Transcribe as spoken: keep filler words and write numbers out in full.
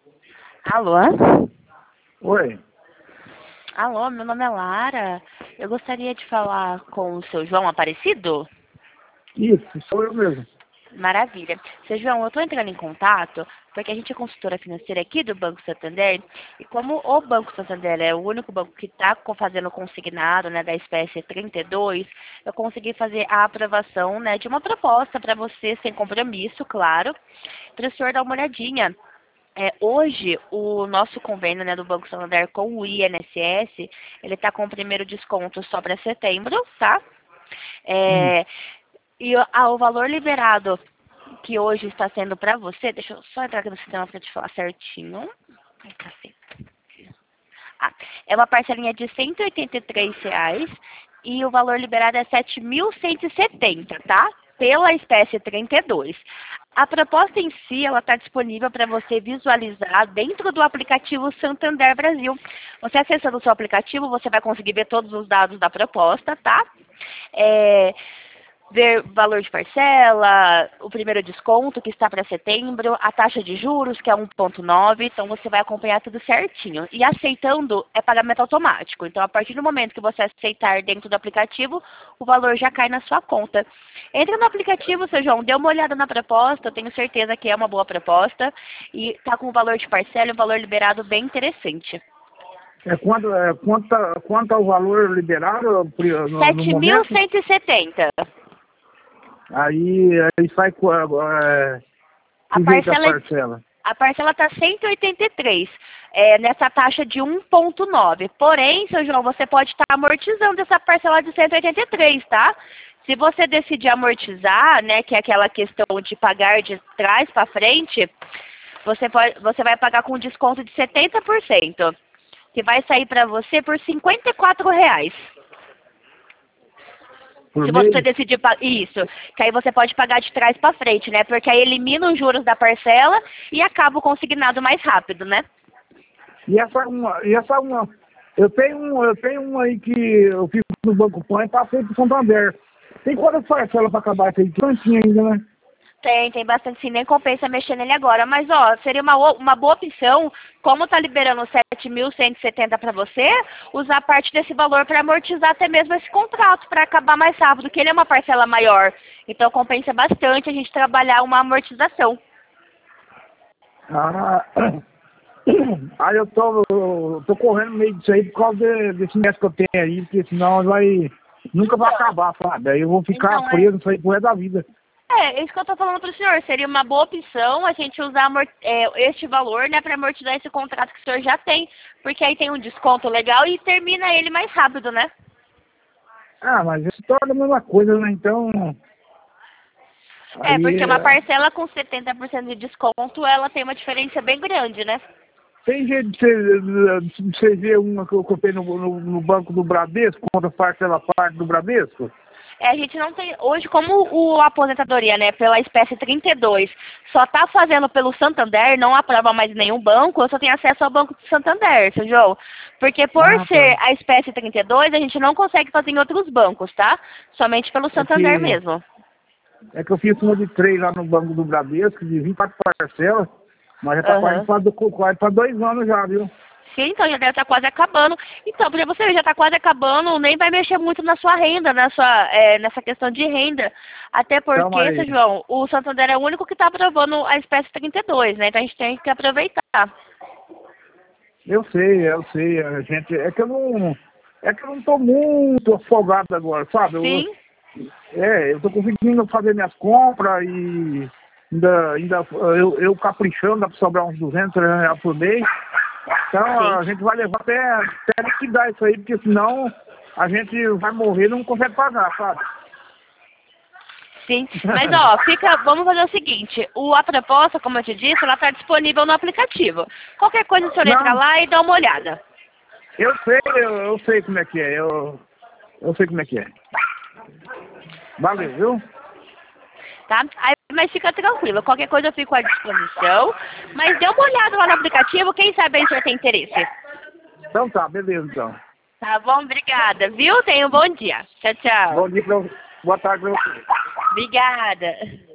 Alô? Oi, Alô, meu nome é Lara. Eu gostaria de falar com o seu João Aparecido. isso, sou eu mesmo. Maravilha. Seu João, eu estou entrando em contato porque a gente é consultora financeira aqui do Banco Santander e como o Banco Santander é o único banco que está fazendo consignado, né, da espécie trinta e dois, eu consegui fazer a aprovação, né, de uma proposta para você, sem compromisso, claro, para o senhor dar uma olhadinha. É, hoje, o nosso convênio, né, do Banco Santander com o I N S S, ele está com o primeiro desconto só para setembro, tá? Hum. É, e o, ah, o valor liberado que hoje está sendo para você, deixa eu só entrar aqui no sistema para te falar certinho. Ai, cacete. Ah, é uma parcelinha de cento e oitenta e três reais e o valor liberado é sete mil cento e setenta, tá? Pela espécie trinta e dois. A proposta em si, ela está disponível para você visualizar dentro do aplicativo Santander Brasil. Você acessando o seu aplicativo, você vai conseguir ver todos os dados da proposta, tá? É, ver valor de parcela, o primeiro desconto que está para setembro, a taxa de juros que é um ponto nove, então você vai acompanhar tudo certinho. E aceitando é pagamento automático, então a partir do momento que você aceitar dentro do aplicativo, o valor já cai na sua conta. Entra no aplicativo, seu João, dê uma olhada na proposta, eu tenho certeza que é uma boa proposta e está com o valor de parcela e o valor liberado bem interessante. É quanto, é, quanto, tá- quanto é o valor liberado pri- no, no sete mil momento? cento e setenta. Aí, aí sai co- é, A que jeito a parcela parcela? A parcela está cento e oitenta e três, é, nessa taxa de um ponto nove. Porém, seu João, você pode estar amortizando essa parcela de cento e oitenta e três, tá? Se você decidir amortizar, né, que é aquela questão de pagar de trás para frente, você, pode, você vai pagar com desconto de setenta por cento, que vai sair para você por cinquenta e quatro reais. Por Se você mês? decidir pa- isso, que aí você pode pagar de trás para frente, né? Porque aí elimina os juros da parcela e acaba o consignado mais rápido, né? E essa uma, e essa uma, eu tenho um, eu tenho um aí que eu fiz no Banco Pan e passei pro Santander. Tem quantas parcelas para acabar isso aí? Tantinho ainda, né? Tem, tem bastante sim, nem compensa mexer nele agora. Mas, ó, seria uma, o- uma boa opção, como tá liberando sete mil cento e setenta para você, usar parte desse valor para amortizar até mesmo esse contrato, para acabar mais rápido, que ele é uma parcela maior. Então, compensa bastante a gente trabalhar uma amortização. Ah, aí eu tô, eu tô correndo no meio disso aí por causa de- desse médico que eu tenho aí, porque senão vai, nunca vai Então, acabar, sabe? Aí eu vou ficar então é. preso nisso aí pro resto da vida. É, isso que eu tô falando pro senhor. Seria uma boa opção a gente usar amor- é, este valor, né, para amortizar esse contrato que o senhor já tem. Porque aí tem um desconto legal e termina ele mais rápido, né? Ah, mas isso torna a mesma coisa, né? Então, É, aí porque uma é, parcela com setenta por cento de desconto, ela tem uma diferença bem grande, né? tem jeito de você, de você ver uma que eu comprei no, no, no banco do Bradesco, contra parcela parte do Bradesco. É, a gente não tem, hoje, como o aposentadoria, né, pela espécie trinta e dois, só tá fazendo pelo Santander, não aprova mais em nenhum banco, eu só tenho acesso ao banco do Santander, seu João. Porque por Ah, tá. ser a espécie trinta e dois, a gente não consegue fazer em outros bancos, tá? Somente pelo É Santander que, mesmo. é que eu fiz uma de três lá no banco do Bradesco, de vinte e quatro parcelas, mas já tá quase Aham. para quase para dois anos já, viu? Sim, então já deve estar quase acabando. Então, porque você já está quase acabando, nem vai mexer muito na sua renda, na sua, é, nessa questão de renda. Até Então, porque, seu mas João, o Santander é o único que está aprovando a espécie trinta e dois, né? Então a gente tem que aproveitar. eu sei, eu sei, a gente, é que eu não, é que eu não tô muito afogado agora, sabe? Eu, Sim, é, eu tô conseguindo fazer minhas compras e ainda, ainda eu, eu caprichando, dá pra sobrar uns duzentos, trezentos reais por mês. Então sim, a gente vai levar até, até liquidar isso aí, porque senão a gente vai morrer e não consegue pagar, sabe? sim. Mas, ó, fica, vamos fazer o seguinte, o, a proposta, como eu te disse, ela está disponível no aplicativo. Qualquer coisa, o senhor entra Não, lá e dá uma olhada, eu sei, eu, eu sei como é que é, eu, eu sei como é que é. Valeu, viu? tá? Aí, mas fica tranquilo, qualquer coisa eu fico à disposição. Mas dê uma olhada lá no aplicativo, quem sabe aí o senhor tem interesse. Então tá, beleza então. Tá bom? Obrigada, viu? Tenha um bom dia. Tchau, tchau. Bom dia pra você. Boa tarde pra você. Obrigada.